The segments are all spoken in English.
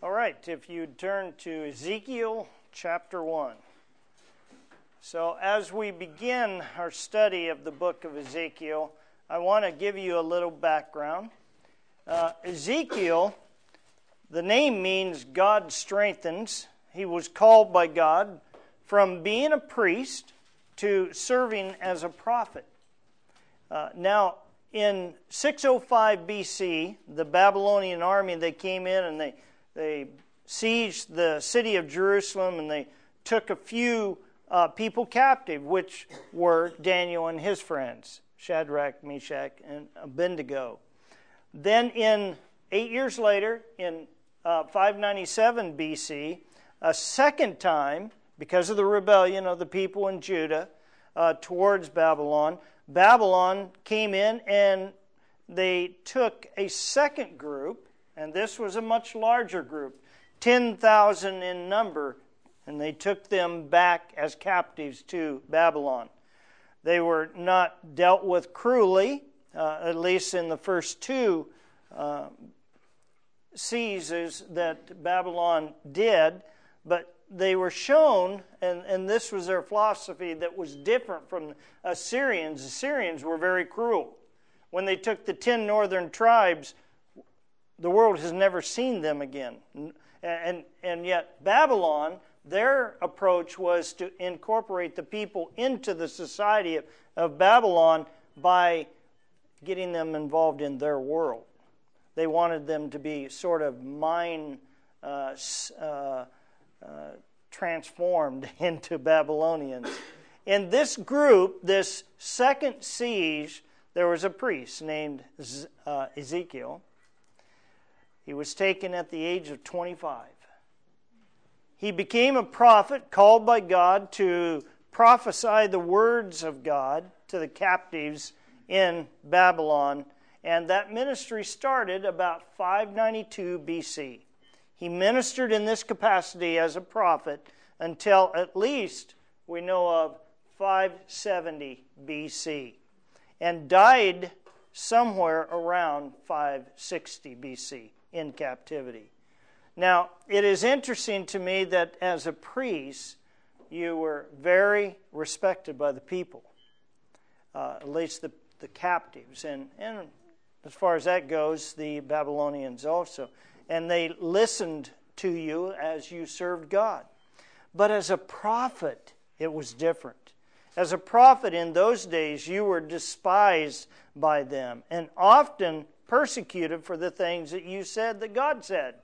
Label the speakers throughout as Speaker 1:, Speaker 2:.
Speaker 1: All right, if you'd turn to Ezekiel chapter 1. So as we begin our study of the book of Ezekiel, I want to give you a little background. Ezekiel, the name means God strengthens. He was called by God from being a priest to serving as a prophet. Now, in 605 BC, the Babylonian army, they came in and they sieged the city of Jerusalem, and they took a few people captive, which were Daniel and his friends, Shadrach, Meshach, and Abednego. Then 8 years later, in 597 BC, a second time, because of the rebellion of the people in Judah towards Babylon, Babylon came in and they took a second group, and this was a much larger group, 10,000 in number, and they took them back as captives to Babylon. They were not dealt with cruelly, at least in the first two seizures that Babylon did, but they were shown, and this was their philosophy that was different from Assyrians. Assyrians were very cruel. When they took the 10 northern tribes, the world has never seen them again. And yet Babylon, their approach was to incorporate the people into the society of Babylon by getting them involved in their world. They wanted them to be sort of transformed into Babylonians. In this group, this second siege, there was a priest named Ezekiel. He was taken at the age of 25. He became a prophet called by God to prophesy the words of God to the captives in Babylon, and that ministry started about 592 BC. He ministered in this capacity as a prophet until at least we know of 570 BC, and died somewhere around 560 BC in captivity. Now, it is interesting to me that as a priest, you were very respected by the people, at least the captives, and as far as that goes, the Babylonians also. And they listened to you as you served God. But as a prophet, it was different. As a prophet in those days, you were despised by them and often persecuted for the things that you said that God said.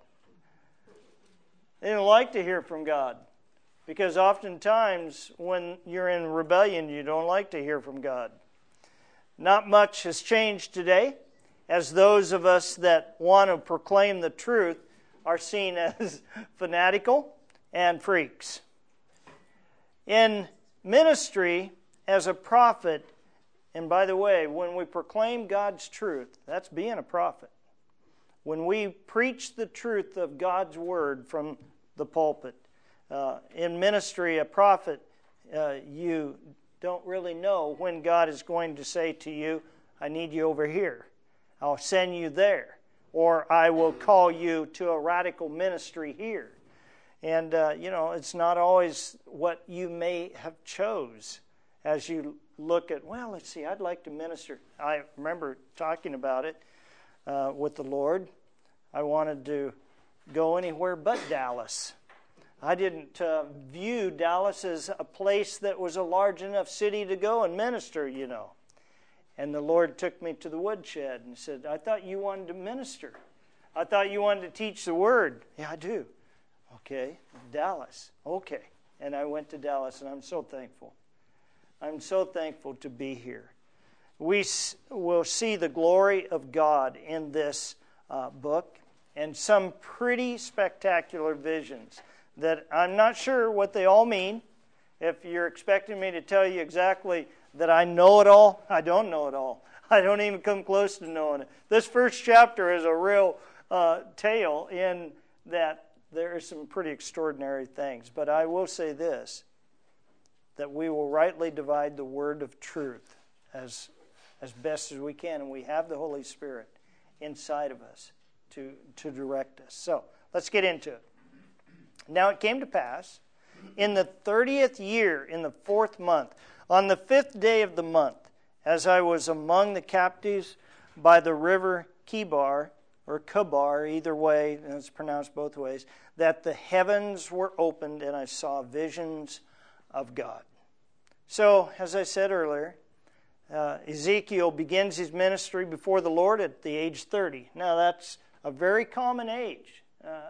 Speaker 1: They didn't like to hear from God, because oftentimes when you're in rebellion, you don't like to hear from God. Not much has changed today, as those of us that want to proclaim the truth are seen as fanatical and freaks. In ministry, as a prophet, and by the way, when we proclaim God's truth, that's being a prophet. When we preach the truth of God's word from the pulpit, in ministry, a prophet, you don't really know when God is going to say to you, I need you over here. I'll send you there. Or I will call you to a radical ministry here. And, it's not always what you may have chose as you look at, well, let's see, I'd like to minister. I remember talking about it with the Lord. I wanted to go anywhere but Dallas. I didn't view Dallas as a place that was a large enough city to go and minister, And the Lord took me to the woodshed and said, I thought you wanted to minister. I thought you wanted to teach the word. Yeah, I do. Okay, Dallas. Okay. And I went to Dallas, and I'm so thankful. I'm so thankful to be here. We will see the glory of God in this book, and some pretty spectacular visions that I'm not sure what they all mean. If you're expecting me to tell you exactly that I know it all, I don't know it all. I don't even come close to knowing it. This first chapter is a real tale in that there are some pretty extraordinary things. But I will say this, that we will rightly divide the word of truth as best as we can, and we have the Holy Spirit inside of us to direct us. So let's get into it. Now it came to pass, in the 30th year, in the 4th month, on the 5th day of the month, as I was among the captives by the river Kibar, or Kabar, either way, and it's pronounced both ways, that the heavens were opened and I saw visions of God. So, as I said earlier, Ezekiel begins his ministry before the Lord at the age 30. Now, that's a very common age.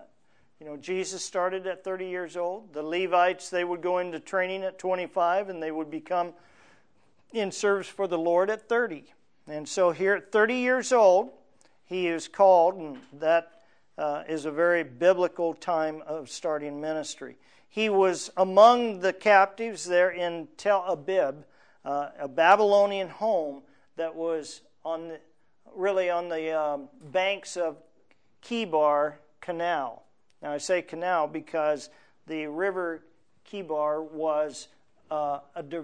Speaker 1: Jesus started at 30 years old. The Levites, they would go into training at 25, and they would become in service for the Lord at 30. And so here at 30 years old, he is called, and that is a very biblical time of starting ministry. He was among the captives there in Tel Abib, a Babylonian home that was on the banks of Kibar Canal. Now I say canal because the river Kibar was a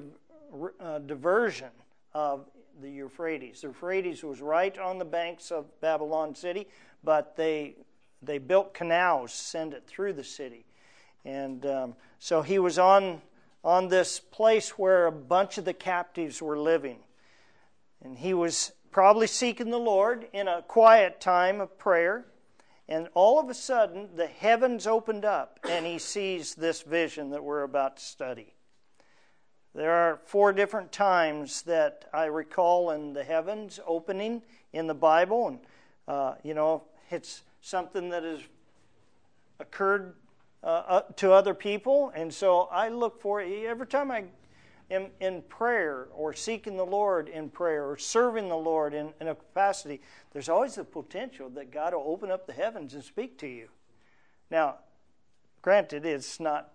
Speaker 1: diversion of the Euphrates. The Euphrates was right on the banks of Babylon city, but they built canals to send it through the city. And so he was on this place where a bunch of the captives were living. And he was probably seeking the Lord in a quiet time of prayer. And all of a sudden, the heavens opened up, and he sees this vision that we're about to study. There are 4 different times that I recall in the heavens opening in the Bible. And, it's something that has occurred to other people. And so I look for it. Every time I am in prayer or seeking the Lord in prayer or serving the Lord in a capacity, there's always the potential that God will open up the heavens and speak to you. Now, granted, it's not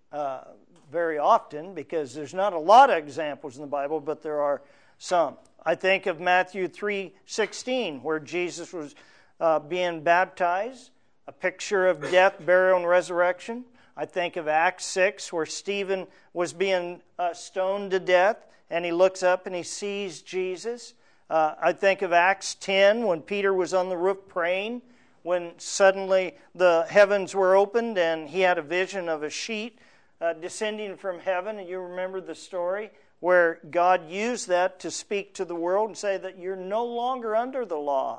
Speaker 1: very often because there's not a lot of examples in the Bible, but there are some. I think of Matthew 3:16, where Jesus was being baptized, a picture of death, burial, and resurrection. I think of Acts 6, where Stephen was being stoned to death, and he looks up and he sees Jesus. I think of Acts 10, when Peter was on the roof praying, when suddenly the heavens were opened and he had a vision of a sheet descending from heaven. And you remember the story where God used that to speak to the world and say that you're no longer under the law,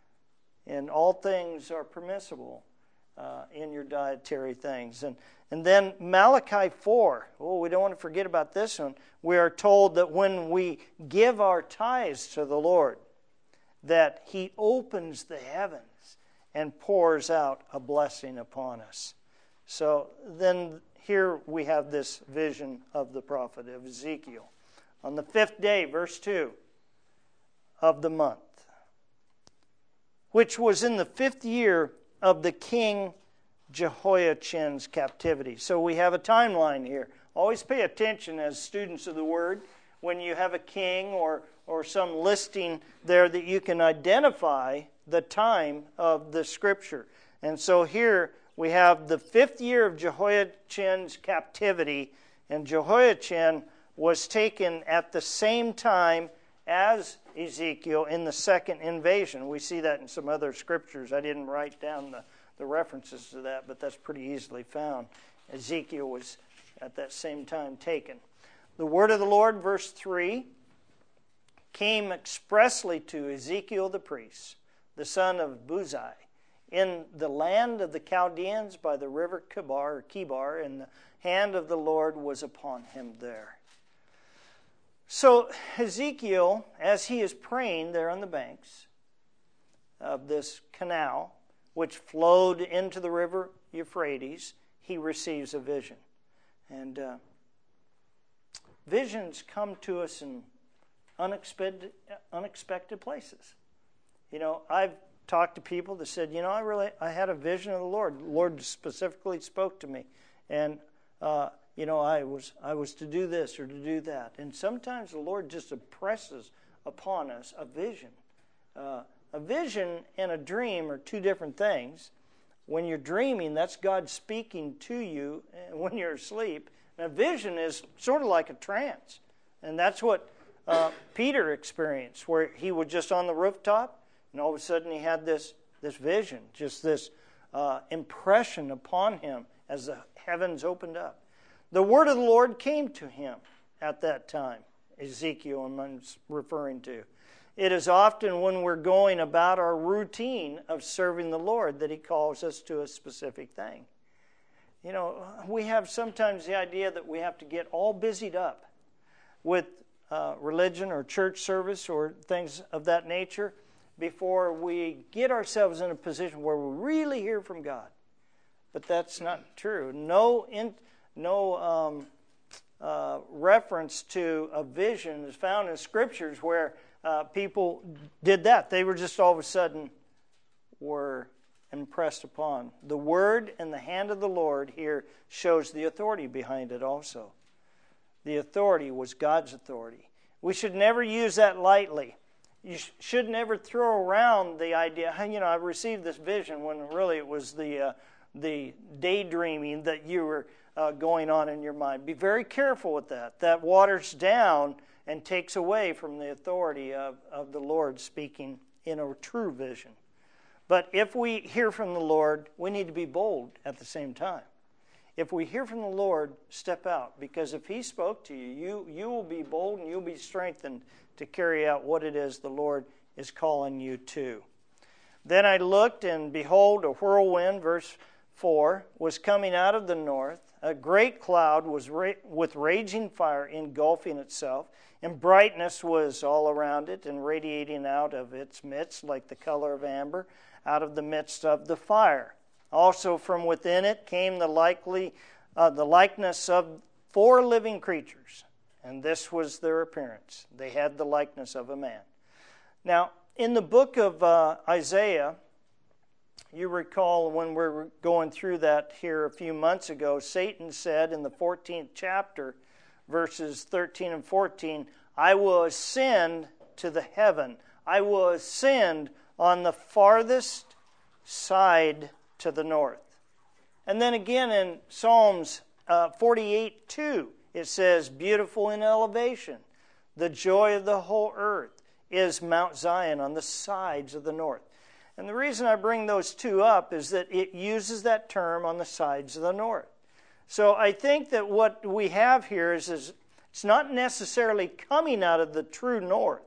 Speaker 1: and all things are permissible in your dietary things. And then Malachi 4. Oh, we don't want to forget about this one. We are told that when we give our tithes to the Lord, that He opens the heavens and pours out a blessing upon us. So then here we have this vision of the prophet of Ezekiel. On the 5th day, verse 2, of the month, which was in the 5th year of the king Jehoiachin's captivity. So we have a timeline here. Always pay attention as students of the Word when you have a king or some listing there that you can identify the time of the Scripture. And so here we have the 5th year of Jehoiachin's captivity, and Jehoiachin was taken at the same time as Ezekiel in the second invasion. We see that in some other scriptures. I didn't write down the references to that, but that's pretty easily found. Ezekiel was at that same time taken. The word of the Lord, verse 3, came expressly to Ezekiel the priest, the son of Buzi, in the land of the Chaldeans by the river Kibar, and the hand of the Lord was upon him there. So Ezekiel, as he is praying there on the banks of this canal, which flowed into the river Euphrates, he receives a vision. And visions come to us in unexpected places. I've talked to people that said, I had a vision of the Lord. The Lord specifically spoke to me. And I was to do this or to do that. And sometimes the Lord just impresses upon us a vision. A vision and a dream are two different things. When you're dreaming, that's God speaking to you when you're asleep. And a vision is sort of like a trance. And that's what Peter experienced, where he was just on the rooftop, and all of a sudden he had this vision, just this impression upon him as the heavens opened up. The word of the Lord came to him at that time. Ezekiel, I'm referring to. It is often when we're going about our routine of serving the Lord that he calls us to a specific thing. You know, we have sometimes the idea that we have to get all busied up with religion or church service or things of that nature before we get ourselves in a position where we really hear from God. But that's not true. No reference to a vision is found in Scriptures where people did that. They were just all of a sudden were impressed upon. The word and the hand of the Lord here shows the authority behind it also. The authority was God's authority. We should never use that lightly. You should never throw around the idea, you know, I received this vision, when really it was the daydreaming that you were going on in your mind. Be very careful with that. That waters down and takes away from the authority of the Lord speaking in a true vision. But if we hear from the Lord, we need to be bold at the same time. If we hear from the Lord, step out. Because if he spoke to you, you will be bold and you'll be strengthened to carry out what it is the Lord is calling you to. Then I looked, and behold, a whirlwind, verse 4, was coming out of the north. A great cloud was with raging fire engulfing itself, and brightness was all around it and radiating out of its midst like the color of amber out of the midst of the fire. Also from within it came the likeness of 4 living creatures, and this was their appearance. They had the likeness of a man. Now, in the book of Isaiah, you recall when we were going through that here a few months ago, Satan said in the 14th chapter, verses 13 and 14, I will ascend to the heaven. I will ascend on the farthest side to the north. And then again in Psalms 48:2, it says, beautiful in elevation, the joy of the whole earth is Mount Zion on the sides of the north. And the reason I bring those two up is that it uses that term on the sides of the north. So I think that what we have here is it's not necessarily coming out of the true north.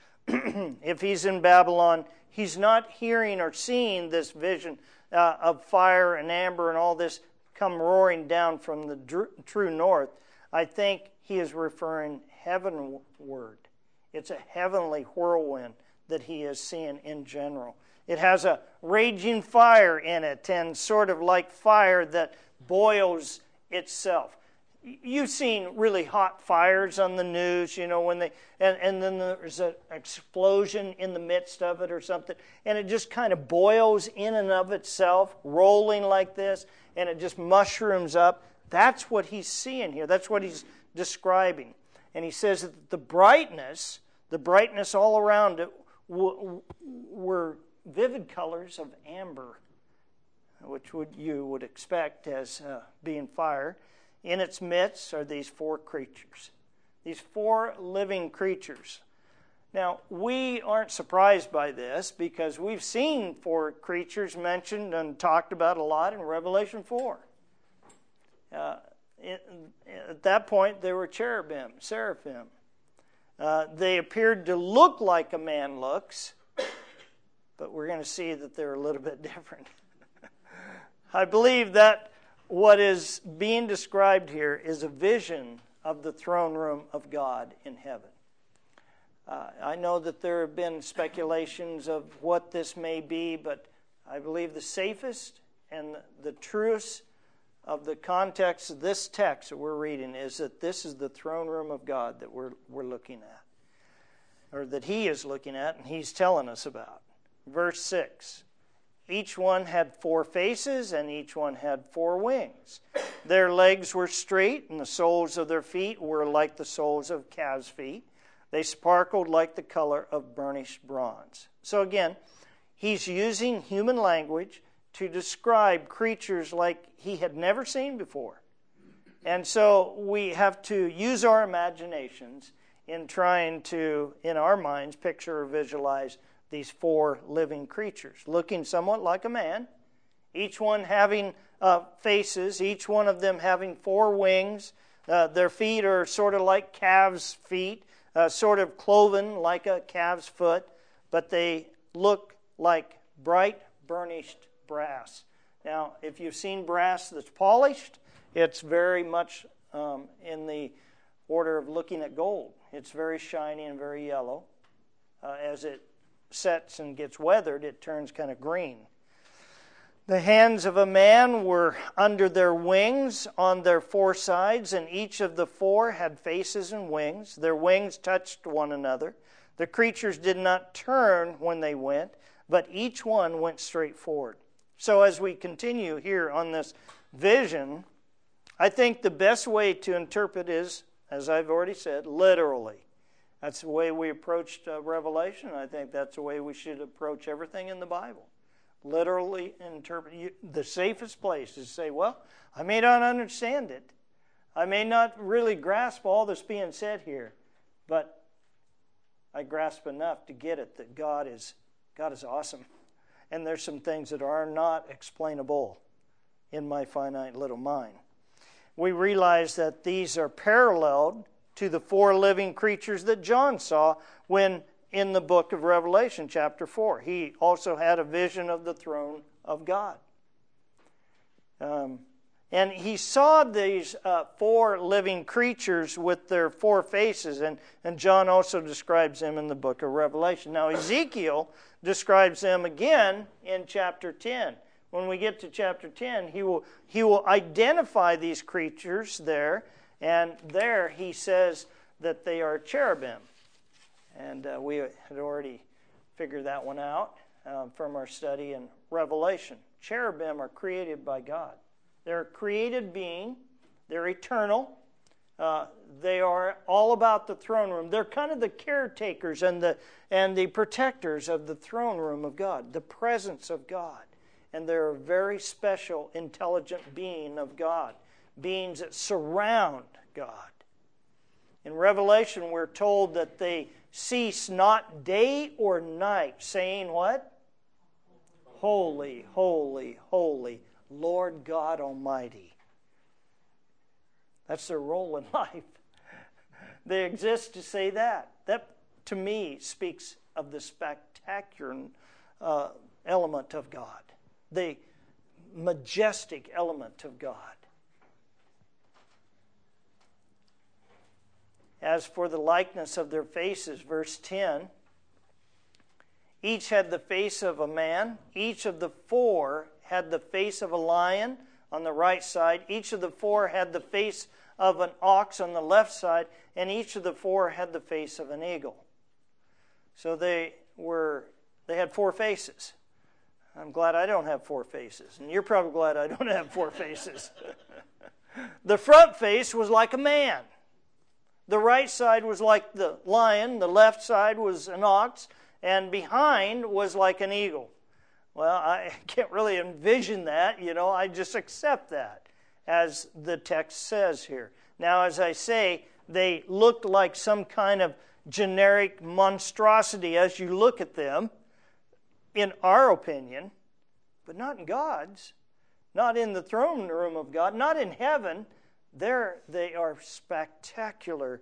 Speaker 1: If he's in Babylon, he's not hearing or seeing this vision of fire and amber and all this come roaring down from the true north. I think he is referring heavenward. It's a heavenly whirlwind that he is seeing in general. It has a raging fire in it, and sort of like fire that boils itself. You've seen really hot fires on the news, you know, when and then there's an explosion in the midst of it or something, and it just kind of boils in and of itself, rolling like this, and it just mushrooms up. That's what he's seeing here. That's what he's describing. And he says that the brightness all around it were vivid colors of amber, which you would expect as being fire. In its midst are these 4 creatures, these 4 living creatures. Now, we aren't surprised by this because we've seen 4 creatures mentioned and talked about a lot in Revelation 4. At that point, they were cherubim, seraphim. They appeared to look like a man looks, but we're going to see that they're a little bit different. I believe that what is being described here is a vision of the throne room of God in heaven. I know that there have been speculations of what this may be, but I believe the safest and the truest of the context of this text that we're reading is that this is the throne room of God that we're looking at, or that he is looking at and he's telling us about. Verse 6. Each one had 4 faces, and each one had 4 wings. Their legs were straight, and the soles of their feet were like the soles of calves' feet. They sparkled like the color of burnished bronze. So again, he's using human language to describe creatures like he had never seen before. And so we have to use our imaginations in trying to, in our minds, picture or visualize these 4 living creatures, looking somewhat like a man. each one having faces, each one of them having 4 wings. Their feet are sort of like calves' feet, sort of cloven like a calf's foot, but they look like bright, burnished brass. Now, if you've seen brass that's polished, it's very much in the order of looking at gold. It's very shiny and very yellow. As it sets and gets weathered, it turns kind of green. The hands of a man were under their wings on their 4 sides, and each of the 4 had faces and wings. Their wings touched one another. The creatures did not turn when they went, but each one went straight forward. So as we continue here on this vision, I think the best way to interpret is, as I've already said, literally. That's the way we approached Revelation. I think that's the way we should approach everything in the Bible. Literally interpret. The safest place is to say, well, I may not understand it. I may not really grasp all that's being said here, but I grasp enough to get it that God is awesome. And there's some things that are not explainable in my finite little mind. We realize that these are paralleled to the 4 living creatures that John saw when in the book of Revelation, chapter 4. He also had a vision of the throne of God. And he saw these 4 living creatures with their 4 faces, and John also describes them in the book of Revelation. Now, Ezekiel describes them again in chapter 10. When we get to chapter 10, he will identify these creatures there, and there he says that they are cherubim. And we had already figured that one out from our study in Revelation. Cherubim are created by God. They're a created being. They're eternal. They are all about the throne room. They're kind of the caretakers and the protectors of the throne room of God, the presence of God. And they're a very special, intelligent being of God, beings that surround God. In Revelation, we're told that they cease not day or night, saying what? Holy, holy, holy, Lord God Almighty. That's their role in life. They exist to say that. That, to me, speaks of the spectacular element of God, the majestic element of God. As for the likeness of their faces, verse 10, each had the face of a man. Each of the 4 had the face of a lion on the right side. Each of the 4 had the face of an ox on the left side. And each of the 4 had the face of an eagle. So they had 4 faces. I'm glad I don't have 4 faces. And you're probably glad I don't have 4 faces. The front face was like a man. The right side was like the lion, the left side was an ox, and behind was like an eagle. Well, I can't really envision that, I just accept that, as the text says here. Now, as I say, they looked like some kind of generic monstrosity as you look at them, in our opinion, but not in God's, not in the throne room of God, not in heaven. They are spectacular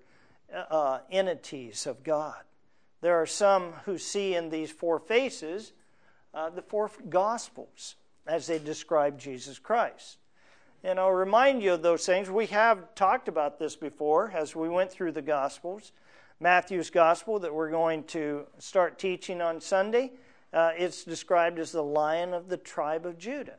Speaker 1: entities of God. There are some who see in these 4 faces the 4 Gospels as they describe Jesus Christ. And I'll remind you of those things. We have talked about this before as we went through the Gospels. Matthew's Gospel that we're going to start teaching on Sunday, it's described as the Lion of the tribe of Judah.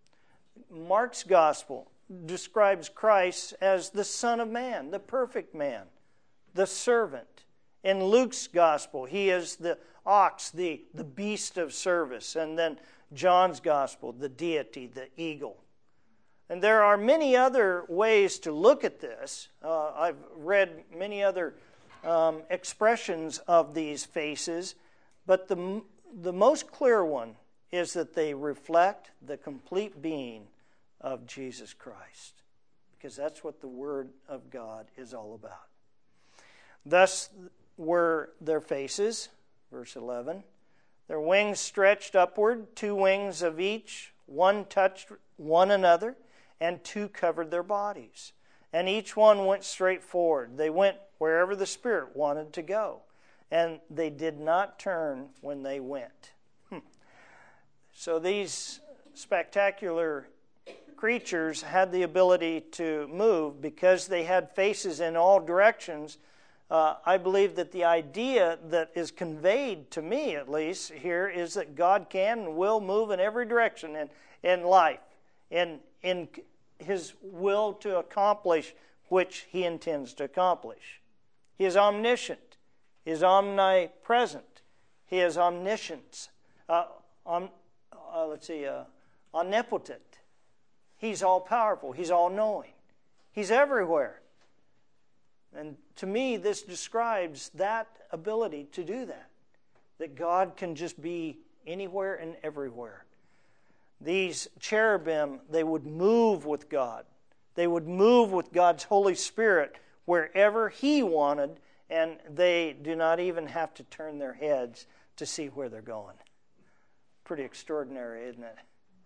Speaker 1: Mark's Gospel describes Christ as the Son of Man, the perfect man, the servant. In Luke's Gospel, he is the ox, the beast of service. And then John's Gospel, the deity, the eagle. And there are many other ways to look at this. I've read many other expressions of these faces, but the most clear one is that they reflect the complete being of Jesus Christ, because that's what the Word of God is all about. Thus were their faces, verse 11, their wings stretched upward, 2 wings of each One touched one another, and two covered their bodies. And each one went straight forward. They went wherever the Spirit wanted to go. And they did not turn when they went. So these spectacular creatures had the ability to move because they had faces in all directions. I believe that the idea that is conveyed to me, at least here, is that God can and will move in every direction in life, in His will to accomplish which He intends to accomplish. He is omniscient. He is omnipresent. He is omniscience. Omnipotent. He's all-powerful. He's all-knowing. He's everywhere. And to me, this describes that ability to do that. That God can just be anywhere and everywhere. These cherubim, they would move with God. They would move with God's Holy Spirit wherever He wanted, and they do not even have to turn their heads to see where they're going. Pretty extraordinary, isn't it?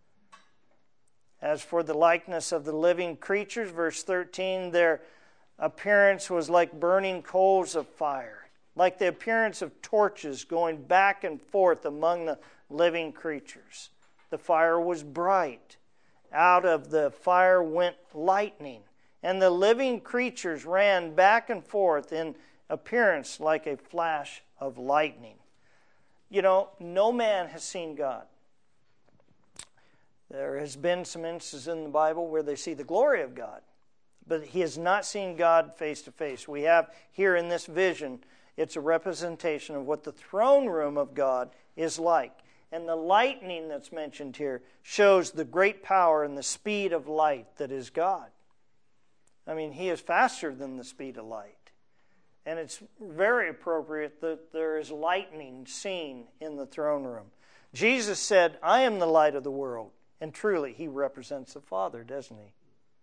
Speaker 1: As for the likeness of the living creatures, verse 13, their appearance was like burning coals of fire, like the appearance of torches going back and forth among the living creatures. The fire was bright. Out of the fire went lightning, and the living creatures ran back and forth in appearance like a flash of lightning. You know, no man has seen God. There has been some instances in the Bible where they see the glory of God, but he has not seen God face to face. We have here in this vision, it's a representation of what the throne room of God is like. And the lightning that's mentioned here shows the great power and the speed of light that is God. I mean, He is faster than the speed of light. And it's very appropriate that there is lightning seen in the throne room. Jesus said, I am the light of the world. And truly, He represents the Father, doesn't He?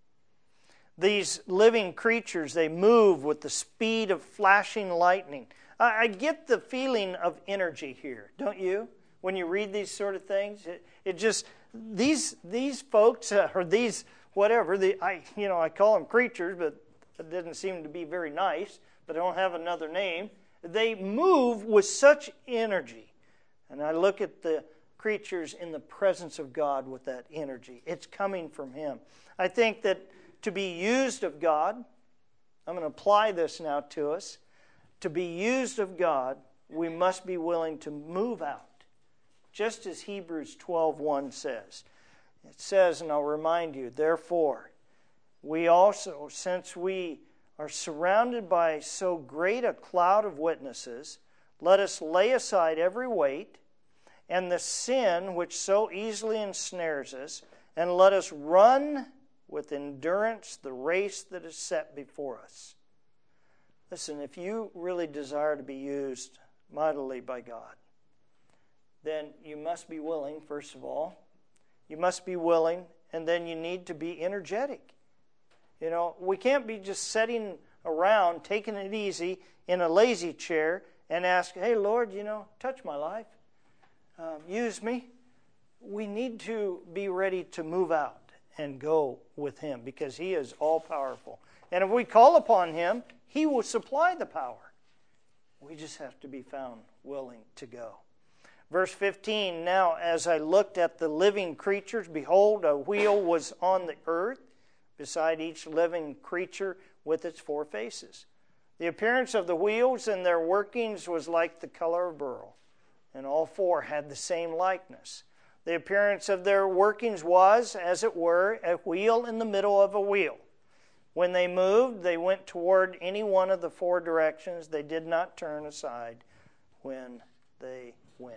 Speaker 1: These living creatures, they move with the speed of flashing lightning. I get the feeling of energy here, don't you? When you read these sort of things, it just, these folks, or these, whatever, I call them creatures, but it doesn't seem to be very nice, but I don't have another name. They move with such energy. And I look at the creatures in the presence of God with that energy. It's coming from Him. I think that to be used of God, I'm going to apply this now to us. To be used of God, we must be willing to move out. Just as Hebrews 12:1 says. It says, and I'll remind you, therefore, we also, since we are surrounded by so great a cloud of witnesses, let us lay aside every weight and the sin which so easily ensnares us, and let us run with endurance the race that is set before us. Listen, if you really desire to be used mightily by God, then you must be willing, first of all. You must be willing, and then you need to be energetic. You know, we can't be just sitting around, taking it easy in a lazy chair and ask, hey, Lord, touch my life. Use me. We need to be ready to move out and go with Him because He is all-powerful. And if we call upon Him, He will supply the power. We just have to be found willing to go. Verse 15, now as I looked at the living creatures, behold, a wheel was on the earth, beside each living creature with its four faces. The appearance of the wheels and their workings was like the color of beryl, and all four had the same likeness. The appearance of their workings was, as it were, a wheel in the middle of a wheel. When they moved, they went toward any one of the four directions. They did not turn aside when they went.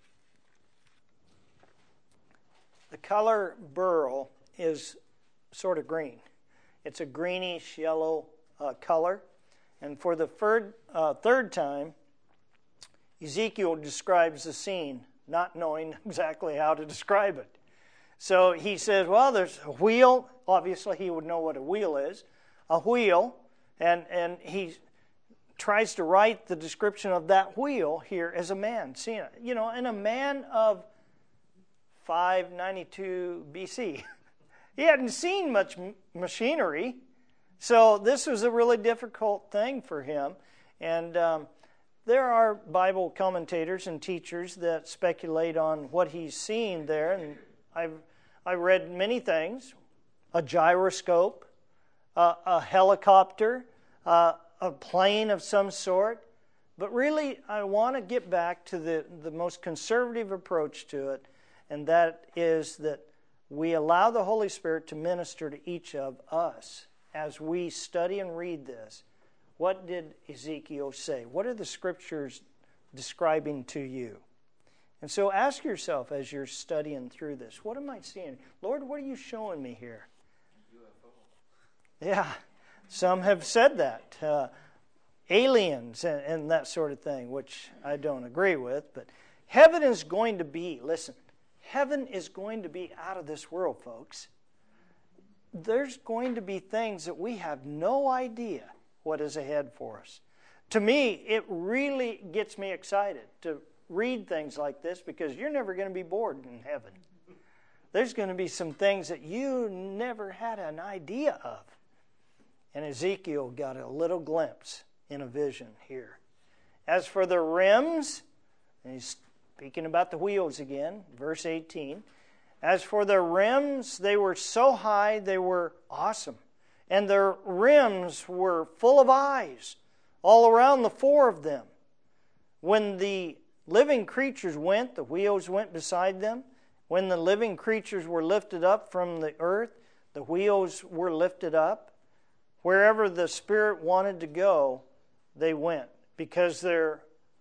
Speaker 1: The color beryl is sort of green. It's a greenish yellow color. And for the third time, Ezekiel describes the scene, not knowing exactly how to describe it. So he says, well, there's a wheel. Obviously, he would know what a wheel is. A wheel. And he tries to write the description of that wheel here as a man. See, and a man of 592 BC. He hadn't seen much machinery, so this was a really difficult thing for him. And there are Bible commentators and teachers that speculate on what he's seeing there, and I've read many things: a gyroscope, a helicopter, a plane of some sort. But really, I want to get back to the most conservative approach to it, and that is that we allow the Holy Spirit to minister to each of us as we study and read this. What did Ezekiel say? What are the Scriptures describing to you? And so ask yourself as you're studying through this, what am I seeing? Lord, what are you showing me here? UFO. Yeah, some have said that. Aliens and that sort of thing, which I don't agree with. But heaven is going to be, listen, heaven is going to be out of this world, folks. There's going to be things that we have no idea what is ahead for us. To me, it really gets me excited to read things like this because you're never going to be bored in heaven. There's going to be some things that you never had an idea of. And Ezekiel got a little glimpse in a vision here. As for the rims, and he's speaking about the wheels again, verse 18. As for the rims, they were so high, they were awesome. And their rims were full of eyes all around the four of them. When the living creatures went, the wheels went beside them. When the living creatures were lifted up from the earth, the wheels were lifted up. Wherever the Spirit wanted to go, they went, because the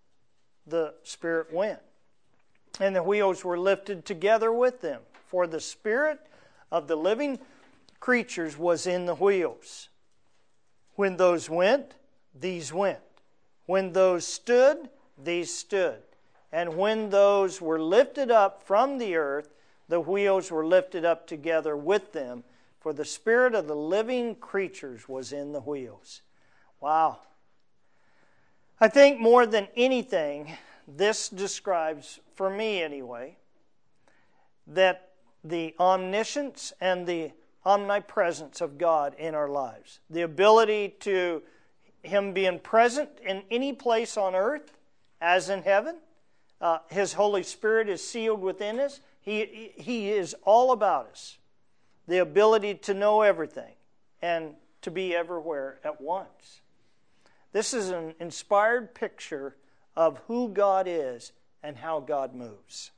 Speaker 1: Spirit went. And the wheels were lifted together with them, for the Spirit of the living creatures was in the wheels. When those went, these went. When those stood, these stood. And when those were lifted up from the earth, the wheels were lifted up together with them, for the Spirit of the living creatures was in the wheels. Wow. I think more than anything, this describes, for me anyway, that the omniscience and the omnipresence of God in our lives. The ability to Him being present in any place on earth as in heaven. His Holy Spirit is sealed within us. He is all about us. The ability to know everything and to be everywhere at once. This is an inspired picture of who God is and how God moves.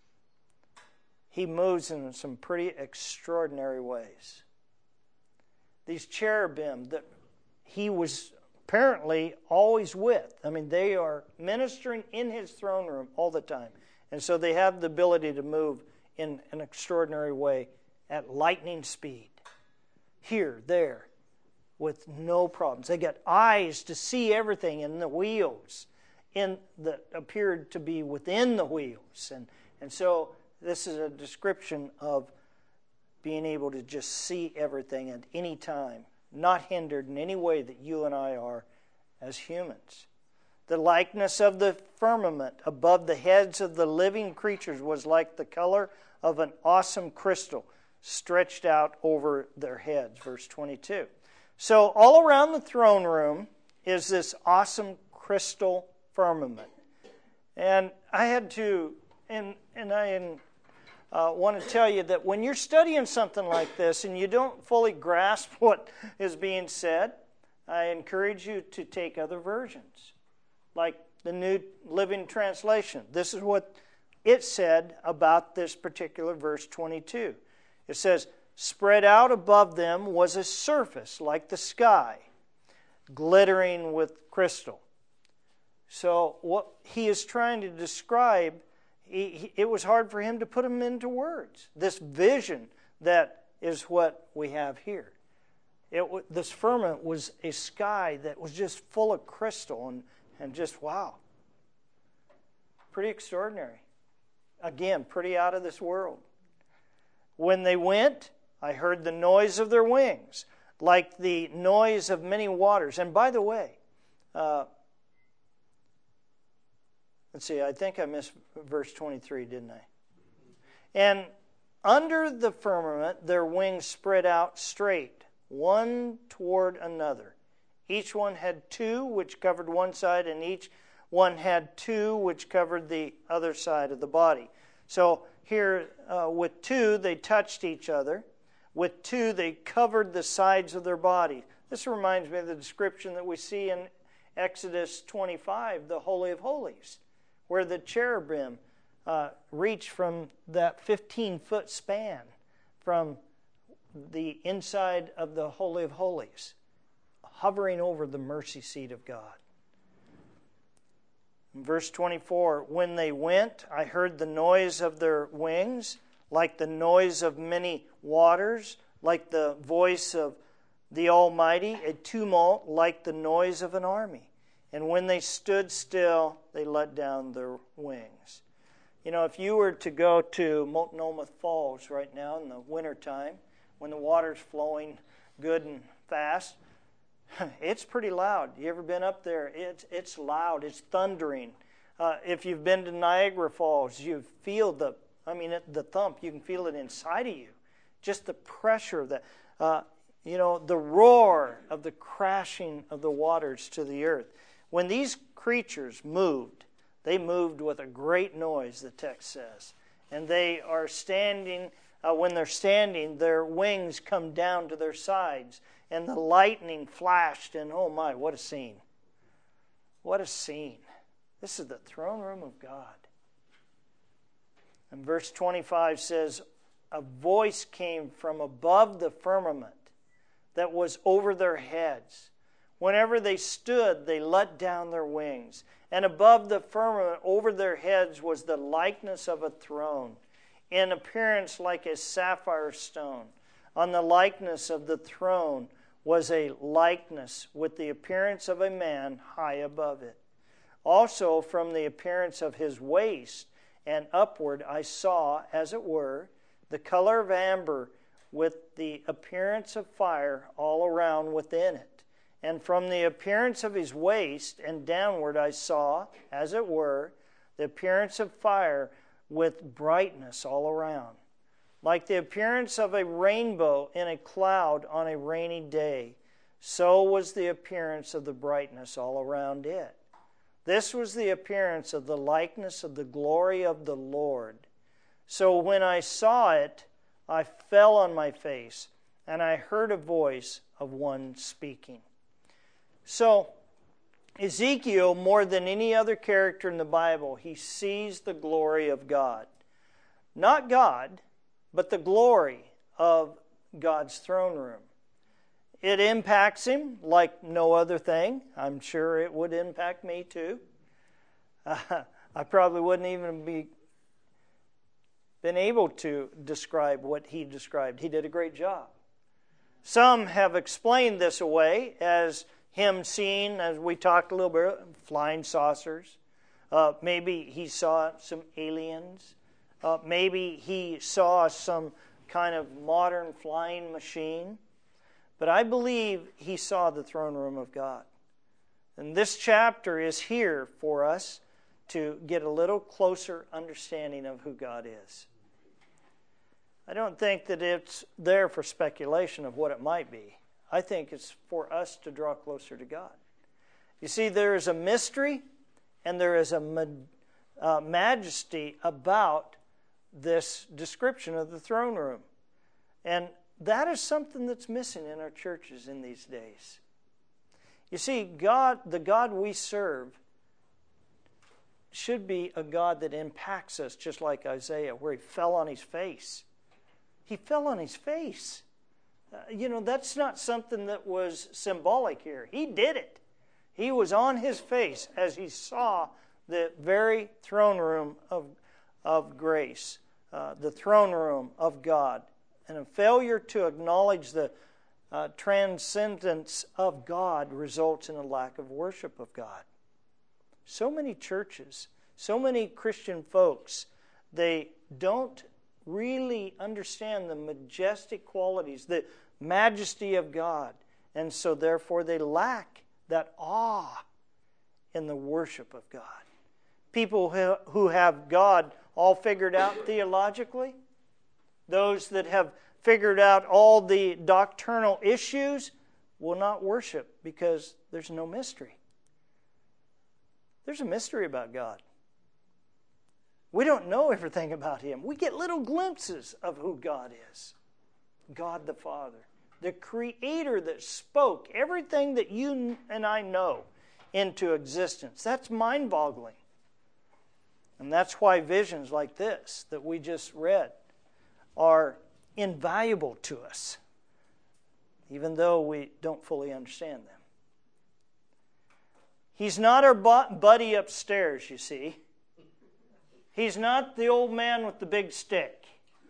Speaker 1: He moves in some pretty extraordinary ways. These cherubim that He was apparently always with. I mean, they are ministering in His throne room all the time. And so they have the ability to move in an extraordinary way at lightning speed. Here, there, with no problems. They got eyes to see everything in the wheels that appeared to be within the wheels. And so this is a description of being able to just see everything at any time, not hindered in any way that you and I are as humans. The likeness of the firmament above the heads of the living creatures was like the color of an awesome crystal stretched out over their heads. Verse 22. So all around the throne room is this awesome crystal firmament. And I had to, and I want to tell you that when you're studying something like this and you don't fully grasp what is being said, I encourage you to take other versions, like the New Living Translation. This is what it said about this particular verse 22. It says, spread out above them was a surface like the sky, glittering with crystal. So what he is trying to describe, it was hard for him to put them into words. This vision that is what we have here. This firmament was a sky that was just full of crystal and just, wow. Pretty extraordinary. Again, pretty out of this world. When they went, I heard the noise of their wings, like the noise of many waters. And by the way, let's see, I think I missed verse 23, didn't I? And under the firmament their wings spread out straight, one toward another. Each one had two which covered one side, and each one had two which covered the other side of the body. So here, with two, they touched each other. With two, they covered the sides of their body. This reminds me of the description that we see in Exodus 25, the Holy of Holies, where the cherubim reach from that 15-foot span from the inside of the Holy of Holies, hovering over the mercy seat of God. In verse 24, when they went, I heard the noise of their wings, like the noise of many waters, like the voice of the Almighty, a tumult like the noise of an army. And when they stood still, they let down their wings. You know, if you were to go to Multnomah Falls right now in the wintertime, when the water's flowing good and fast, it's pretty loud. You ever been up there? It's loud. It's thundering. If you've been to Niagara Falls, you feel the thump. You can feel it inside of you. Just the pressure, the roar of the crashing of the waters to the earth. When these creatures moved, they moved with a great noise, the text says. And they are standing, when they're standing, their wings come down to their sides. And the lightning flashed, and oh my, what a scene. What a scene. This is the throne room of God. And verse 25 says, a voice came from above the firmament that was over their heads. Whenever they stood, they let down their wings. And above the firmament, over their heads, was the likeness of a throne, in appearance like a sapphire stone. On the likeness of the throne was a likeness with the appearance of a man high above it. Also from the appearance of his waist and upward I saw, as it were, the color of amber with the appearance of fire all around within it. And from the appearance of his waist and downward I saw, as it were, the appearance of fire with brightness all around, like the appearance of a rainbow in a cloud on a rainy day. So was the appearance of the brightness all around it. This was the appearance of the likeness of the glory of the Lord. So when I saw it, I fell on my face, and I heard a voice of one speaking. So, Ezekiel, more than any other character in the Bible, he sees the glory of God. Not God, but the glory of God's throne room. It impacts him like no other thing. I'm sure it would impact me too. I probably wouldn't even been able to describe what he described. He did a great job. Some have explained this away as him seeing, as we talked a little bit, flying saucers. Maybe he saw some aliens. Maybe he saw some kind of modern flying machine. But I believe he saw the throne room of God. And this chapter is here for us to get a little closer understanding of who God is. I don't think that it's there for speculation of what it might be. I think it's for us to draw closer to God. You see, there is a mystery and there is a majesty about this description of the throne room. And that is something that's missing in our churches in these days. You see, God, the God we serve, should be a God that impacts us, just like Isaiah, where he fell on his face. He fell on his face. That's not something that was symbolic here. He did it. He was on his face as he saw the very throne room of grace, the throne room of God. And a failure to acknowledge the transcendence of God results in a lack of worship of God. So many churches, so many Christian folks, they don't really understand the majestic qualities, the majesty of God. And so therefore they lack that awe in the worship of God. People who have God all figured out theologically, those that have figured out all the doctrinal issues, will not worship because there's no mystery. There's a mystery about God. We don't know everything about Him. We get little glimpses of who God is. God the Father, the Creator that spoke everything that you and I know into existence. That's mind-boggling. And that's why visions like this that we just read are invaluable to us, even though we don't fully understand them. He's not our buddy upstairs, you see. He's not the old man with the big stick.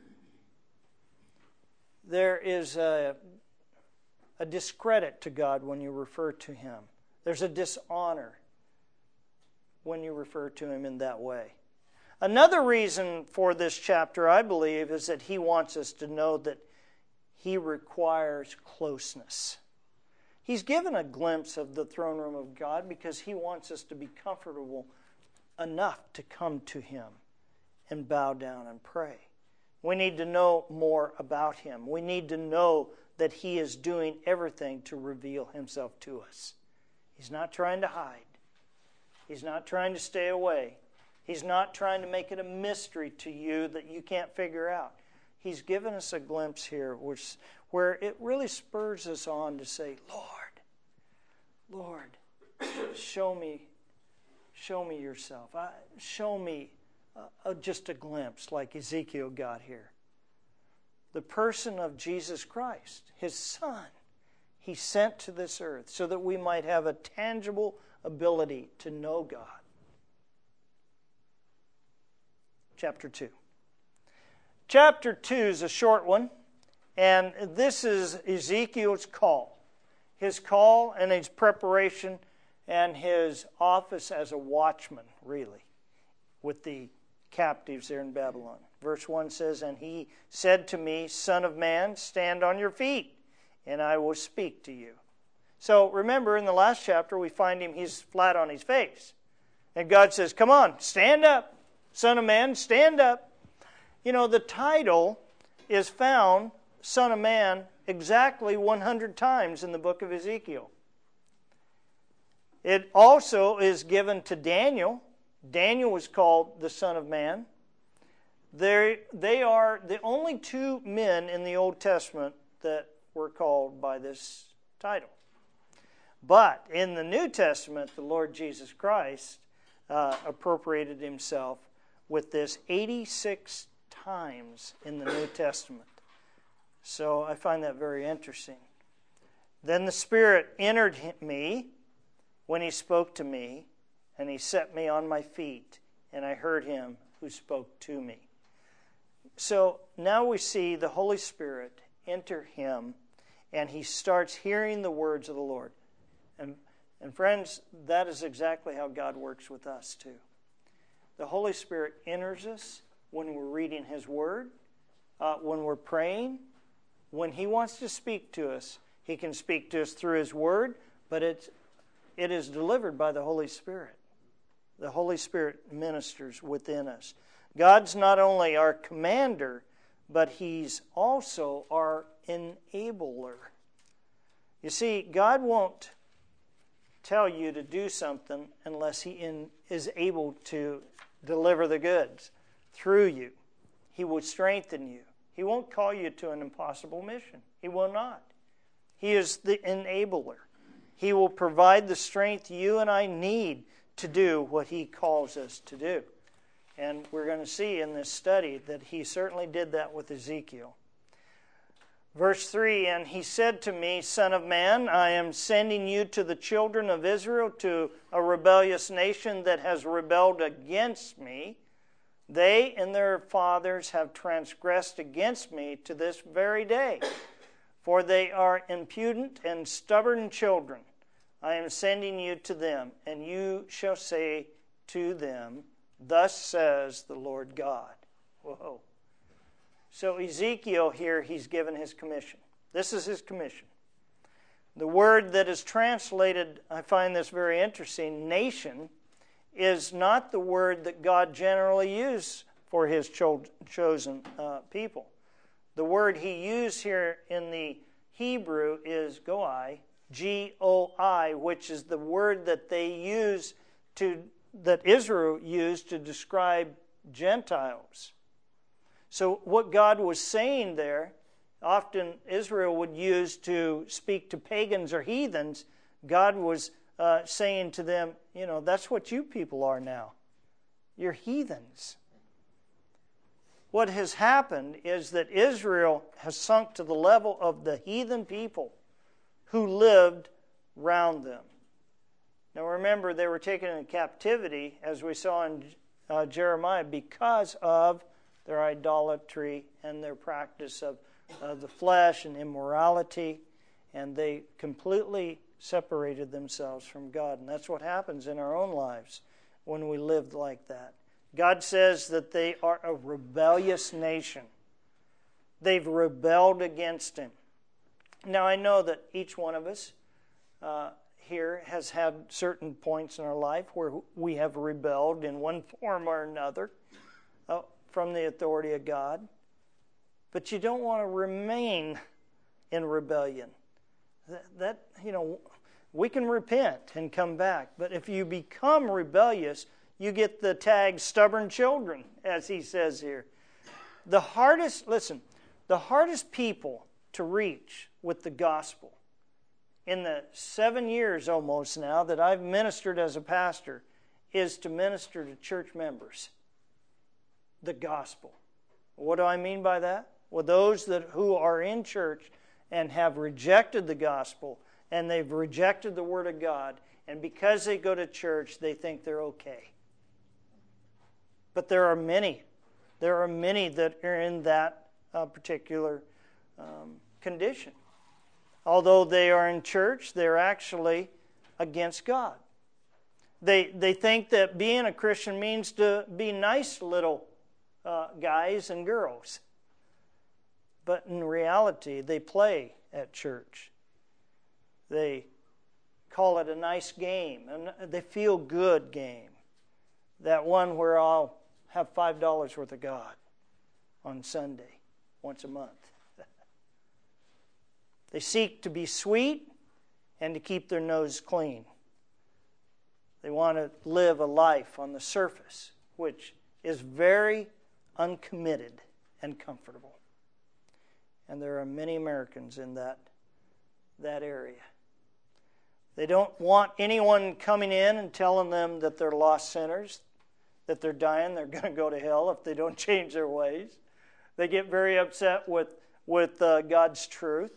Speaker 1: There is a discredit to God when you refer to Him. There's a dishonor when you refer to Him in that way. Another reason for this chapter, I believe, is that He wants us to know that He requires closeness. He's given a glimpse of the throne room of God because He wants us to be comfortable enough to come to Him and bow down and pray. We need to know more about Him. We need to know that He is doing everything to reveal Himself to us. He's not trying to hide. He's not trying to stay away. He's not trying to make it a mystery to you that you can't figure out. He's given us a glimpse here where it really spurs us on to say, Lord, show me yourself. Show me just a glimpse like Ezekiel got here. The person of Jesus Christ, His Son, He sent to this earth so that we might have a tangible ability to know God. Chapter 2. Chapter 2 is a short one, and this is Ezekiel's call. His call and his preparation and his office as a watchman, really, with the captives there in Babylon. Verse 1 says, "And he said to me, Son of man, stand on your feet, and I will speak to you." So remember, in the last chapter, we find him, he's flat on his face. And God says, come on, stand up. Son of man, stand up. You know, the title is found, Son of Man, exactly 100 times in the book of Ezekiel. It also is given to Daniel. Daniel was called the Son of Man. They are the only two men in the Old Testament that were called by this title. But in the New Testament, the Lord Jesus Christ appropriated Himself with this 86 times in the New Testament. So I find that very interesting. Then the Spirit entered me when He spoke to me, and He set me on my feet, and I heard Him who spoke to me. So now we see the Holy Spirit enter him, and he starts hearing the words of the Lord. And friends, that is exactly how God works with us too. The Holy Spirit enters us when we're reading His Word, when we're praying. When He wants to speak to us, He can speak to us through His Word, but it is delivered by the Holy Spirit. The Holy Spirit ministers within us. God's not only our commander, but He's also our enabler. You see, God won't tell you to do something unless He is able to deliver the goods through you. He will strengthen you. He won't call you to an impossible mission. He will not. He is the enabler. He will provide the strength you and I need to do what He calls us to do. And we're going to see in this study that He certainly did that with Ezekiel. Verse 3, "And He said to me, Son of man, I am sending you to the children of Israel, to a rebellious nation that has rebelled against me. They and their fathers have transgressed against me to this very day. For they are impudent and stubborn children. I am sending you to them, and you shall say to them, Thus says the Lord God." Whoa. So Ezekiel here, he's given his commission. This is his commission. The word that is translated, I find this very interesting, nation, is not the word that God generally uses for His chosen people. The word he used here in the Hebrew is goi, G-O-I, which is the word that that Israel used to describe Gentiles. So what God was saying there, often Israel would use to speak to pagans or heathens, God was saying to them, that's what you people are now. You're heathens. What has happened is that Israel has sunk to the level of the heathen people who lived round them. Now remember, they were taken into captivity, as we saw in Jeremiah, because of their idolatry and their practice of the flesh and immorality, and they completely separated themselves from God. And that's what happens in our own lives when we live like that. God says that they are a rebellious nation. They've rebelled against Him. Now I know that each one of us here has had certain points in our life where we have rebelled in one form or another from the authority of God. But you don't want to remain in rebellion. We can repent and come back. But if you become rebellious, you get the tag stubborn children, as he says here. The hardest people to reach with the gospel in the 7 years almost now that I've ministered as a pastor is to minister to church members. The gospel. What do I mean by that? Well, those who are in church and have rejected the gospel and they've rejected the Word of God, and because they go to church, they think they're okay. But there are many that are in that particular condition. Although they are in church, they're actually against God. They think that being a Christian means to be nice little guys and girls. But in reality, they play at church. They call it a nice game, and they feel good game. That one where I'll have $5 worth of God on Sunday, once a month. They seek to be sweet and to keep their nose clean. They want to live a life on the surface, which is very uncommitted and comfortable. And there are many Americans in that area. They don't want anyone coming in and telling them that they're lost sinners, that they're dying, they're going to go to hell if they don't change their ways. They get very upset with God's truth.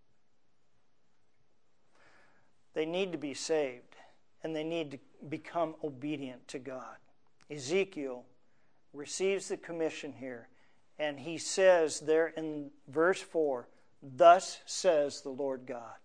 Speaker 1: They need to be saved, and they need to become obedient to God. Ezekiel receives the commission here, and he says there in verse 4, "Thus says the Lord God."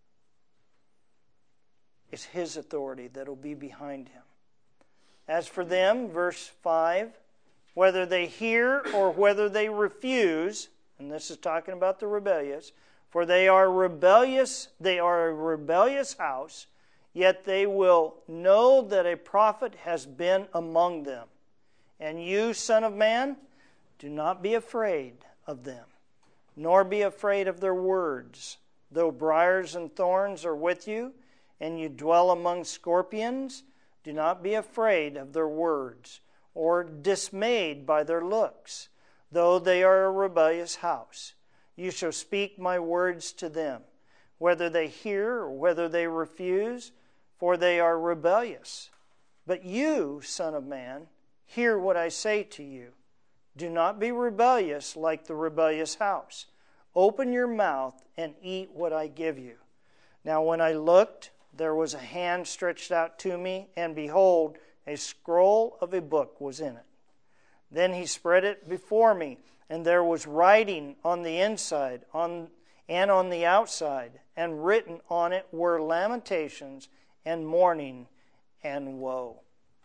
Speaker 1: It's His authority that will be behind him. As for them, verse 5, whether they hear or whether they refuse, and this is talking about the rebellious, for they are a rebellious house, yet they will know that a prophet has been among them. And you, son of man, do not be afraid of them, nor be afraid of their words. Though briars and thorns are with you, and you dwell among scorpions, do not be afraid of their words, or dismayed by their looks, though they are a rebellious house. You shall speak my words to them, whether they hear or whether they refuse, for they are rebellious. But you, son of man, hear what I say to you. Do not be rebellious like the rebellious house. Open your mouth and eat what I give you. Now when I looked, there was a hand stretched out to me, and behold, a scroll of a book was in it. Then he spread it before me, and there was writing on the inside and on the outside, and written on it were lamentations and mourning and woe.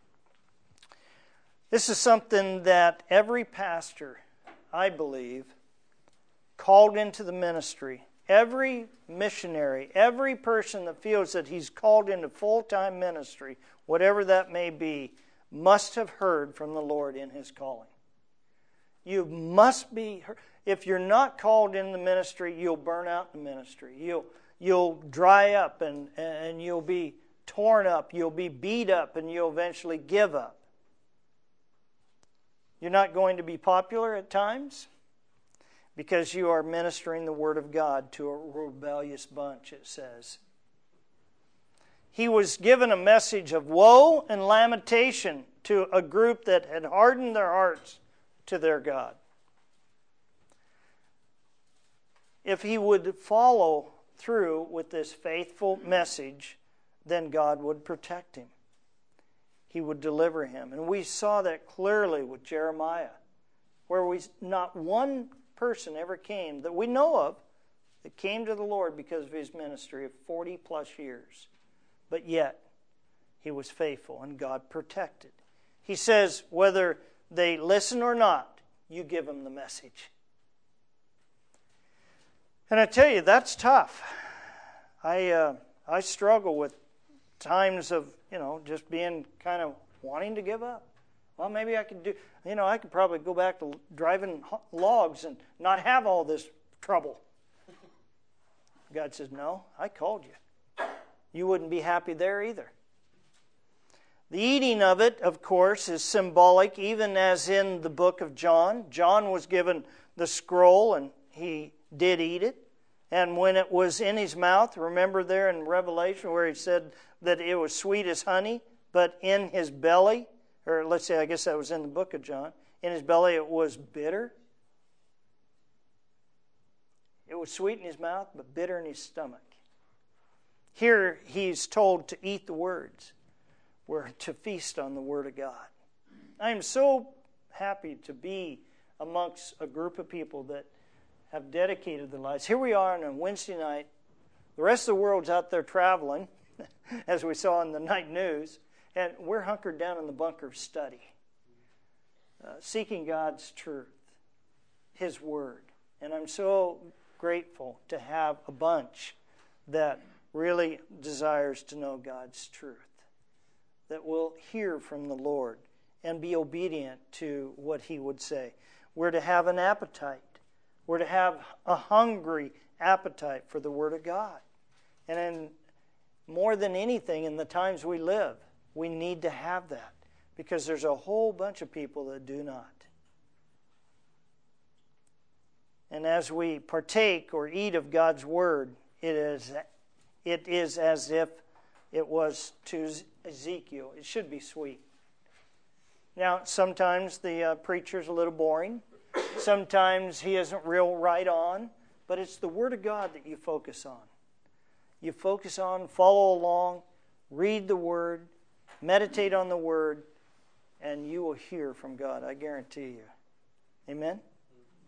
Speaker 1: This is something that every pastor, I believe, called into the ministry, every missionary, every person that feels that he's called into full-time ministry, whatever that may be, must have heard from the Lord in his calling. You must be heard. if you're not called in the ministry, you'll burn out in the ministry. You'll dry up and you'll be torn up. You'll be beat up and you'll eventually give up. You're not going to be popular at times because you are ministering the Word of God to a rebellious bunch, it says. He was given a message of woe and lamentation to a group that had hardened their hearts to their God. If he would follow through with this faithful message, then God would protect him. He would deliver him. And we saw that clearly with Jeremiah, where not one person ever came that we know of that came to the Lord because of his ministry of 40 plus years. But yet, he was faithful and God protected. He says, whether they listen or not, you give them the message. And I tell you, that's tough. I struggle with times of, just being kind of wanting to give up. Well, maybe I could I could probably go back to driving logs and not have all this trouble. God says, no, I called you. You wouldn't be happy there either. The eating of it, of course, is symbolic, even as in the book of John. John was given the scroll and he did eat it. And when it was in his mouth, remember there in Revelation where he said that it was sweet as honey, but in his belly, or let's say, I guess that was in the book of John, in his belly it was bitter. It was sweet in his mouth, but bitter in his stomach. Here he's told to eat the words. We're to feast on the Word of God. I am so happy to be amongst a group of people that have dedicated their lives. Here we are on a Wednesday night. The rest of the world's out there traveling, as we saw in the night news, and we're hunkered down in the bunker study, seeking God's truth, His Word. And I'm so grateful to have a bunch that really desires to know God's truth, that will hear from the Lord and be obedient to what He would say. We're to have an appetite. We're to have a hungry appetite for the Word of God. And more than anything, in the times we live, we need to have that because there's a whole bunch of people that do not. And as we partake or eat of God's Word, it is as if it was to Ezekiel. It should be sweet. Now, sometimes the preacher's a little boring. Sometimes he isn't real right on. But it's the Word of God that you focus on. You focus on, follow along, read the Word, meditate on the Word, and you will hear from God, I guarantee you. Amen?